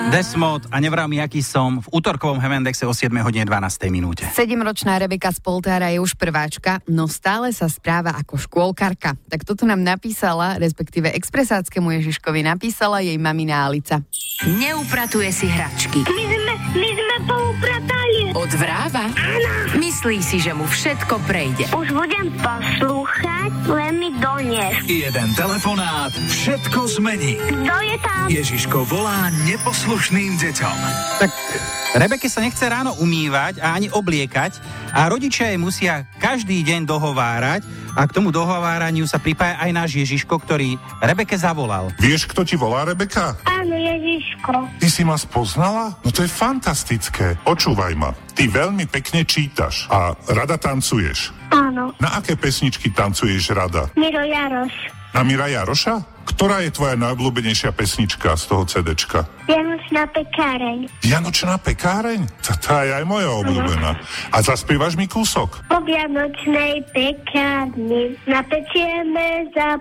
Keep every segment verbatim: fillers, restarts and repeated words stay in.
Desmod a nevral mi, aký som v útorkovom Hemendexe o siedmej hodine dvanástej minúte. Sedemročná Rebeka z Poltára je už prváčka, no stále sa správa ako škôlkarka. Tak toto nám napísala, respektíve expresáckému Ježiškovi napísala jej mamina Alica. Neupratuje si hračky. My sme, my sme poupratali. Odvráva? Áno. Myslí si, že mu všetko prejde. Už budem poslúchať, len mi donies. Jeden telefonát všetko zmení. Kto je tam? Ježiško volá neposlušným deťom. Tak Rebeke sa nechce ráno umývať a ani obliekať a rodičia jej musia každý deň dohovárať a k tomu dohováraniu sa pripája aj náš Ježiško, ktorý Rebeke zavolal. Vieš, kto ti volá, Rebeka? Áno, Ježiško. Ty si ma spoznala? No to je fantastické. Počúvaj ma. Ty veľmi pekne čítaš a rada tancuješ. Áno. Na aké pesničky tancuješ rada? Miro Jaroš. Na Mira Jaroša? Ktorá je tvoja najobľúbenejšia pesnička z toho cédečka? Vianočná pekáreň. Vianočná pekáreň? Tá, tá je aj moja obľúbená. A zaspievaš mi kúsok? Po vianočnej pekárni napečieme za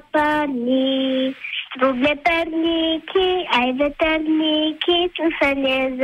párni. Strúbne perníky, aj veterníky, tu sa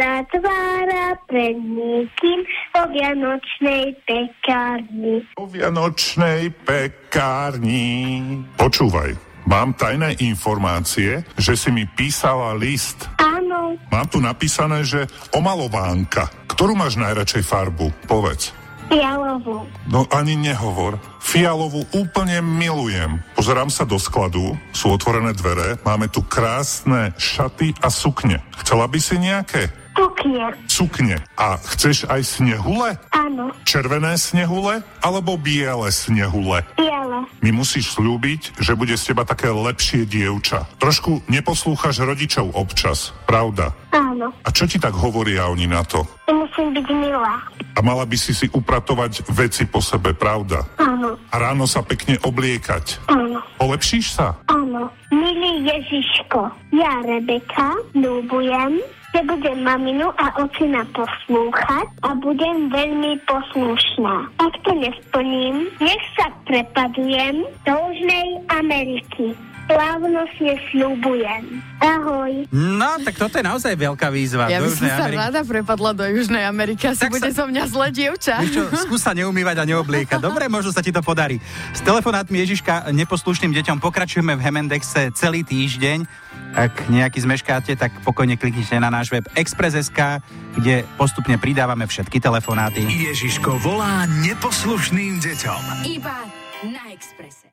nezatvára pred nikým. Po vianočnej pekárni. Po vianočnej pekárni. Počúvaj, mám tajné informácie, že si mi písala list. Áno. Mám tu napísané, že omalovánka. Ktorú máš najradšej farbu? Povedz. Fialovú. No ani nehovor. Fialovú úplne milujem. Pozerám sa do skladu, sú otvorené dvere, máme tu krásne šaty a sukne. Chcela by si nejaké? Sukne. Sukne. A chceš aj snehule? Áno. Červené snehule alebo biele snehule? Biele. Mi musíš slúbiť, že bude z teba také lepšie dievča. Trošku neposlúchaš rodičov občas, pravda? Áno. A čo ti tak hovoria oni na to? Musím byť milá. A mala by si si upratovať veci po sebe, pravda? Áno. A ráno sa pekne obliekať. Áno. Polepšíš sa? Áno. Milý Ježiško, ja Rebeka ľubujem, že budem maminu a ocina poslúchať a budem veľmi poslušná. Ak to nesplním, nech sa prepadujem do Južnej Ameriky. Slávnostne sľubujem. Ahoj. No, tak toto je naozaj veľká výzva. Ja do by som Južnej sa Ameriky. rada prepadla do Južnej Ameriky, asi Tak bude sa- so mňa zlé dievča. Vieš čo, skús sa neumývať a neobliekať. Dobre, možno sa ti to podarí. S telefonátmi Ježiška neposlušným deťom pokračujeme v Hemendexe celý týždeň. Ak nejaký zmeškáte, tak pokojne kliknite na náš web Express bodka es ká, kde postupne pridávame všetky telefonáty. Ježiško volá neposlušným deťom. Iba na Expresse.